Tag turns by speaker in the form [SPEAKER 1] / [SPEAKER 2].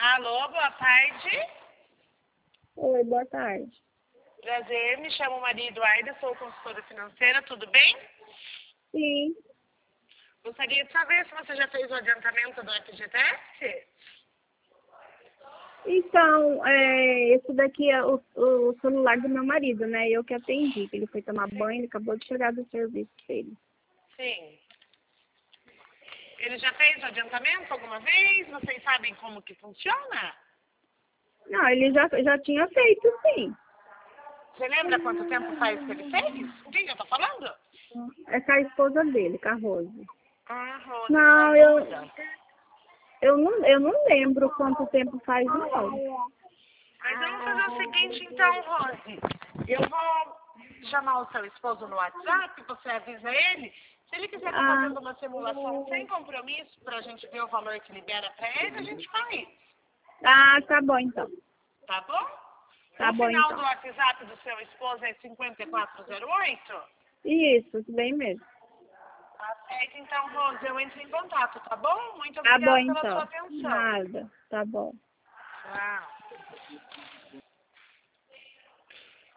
[SPEAKER 1] Alô, boa tarde.
[SPEAKER 2] Oi, boa tarde.
[SPEAKER 1] Prazer, me chamo Maria Eduarda, sou consultora financeira, tudo bem?
[SPEAKER 2] Sim.
[SPEAKER 1] Gostaria de saber se você já fez o adiantamento do FGTS?
[SPEAKER 2] Então, esse daqui é o celular do meu marido, né? Eu que atendi, que ele foi tomar banho, ele acabou de chegar do serviço dele.
[SPEAKER 1] Sim. Ele já fez o adiantamento alguma vez? Vocês sabem como que funciona?
[SPEAKER 2] Não, ele já tinha feito, sim.
[SPEAKER 1] Você lembra quanto tempo faz que ele fez? Com quem eu tô falando?
[SPEAKER 2] É com a esposa dele, com a Rose.
[SPEAKER 1] Ah, Rose,
[SPEAKER 2] Não,
[SPEAKER 1] sua esposa.
[SPEAKER 2] eu não lembro quanto tempo faz, não.
[SPEAKER 1] Mas vamos fazer o seguinte então, Rose. Eu vou chamar o seu esposo no WhatsApp, você avisa ele. Se ele quiser estar fazendo uma simulação sem compromisso, para a gente ver o valor que libera para ele, a gente faz.
[SPEAKER 2] Ah, tá bom, então.
[SPEAKER 1] Tá bom?
[SPEAKER 2] Tá
[SPEAKER 1] O
[SPEAKER 2] bom,
[SPEAKER 1] final
[SPEAKER 2] então.
[SPEAKER 1] do WhatsApp do seu esposo é 5408?
[SPEAKER 2] Isso bem mesmo.
[SPEAKER 1] Tá certo, então, Rose, eu entro em contato, tá bom? Muito
[SPEAKER 2] Tá bom,
[SPEAKER 1] obrigada pela sua
[SPEAKER 2] então.
[SPEAKER 1] atenção.
[SPEAKER 2] Nada. Tá bom.
[SPEAKER 1] Tchau.